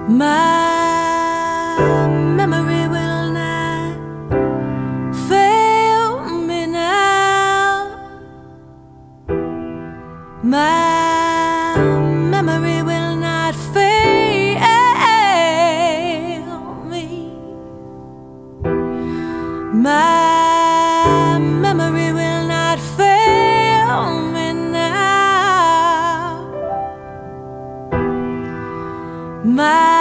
My memory will not fail me now. My memory will not fail me. My memory will not fail me now. My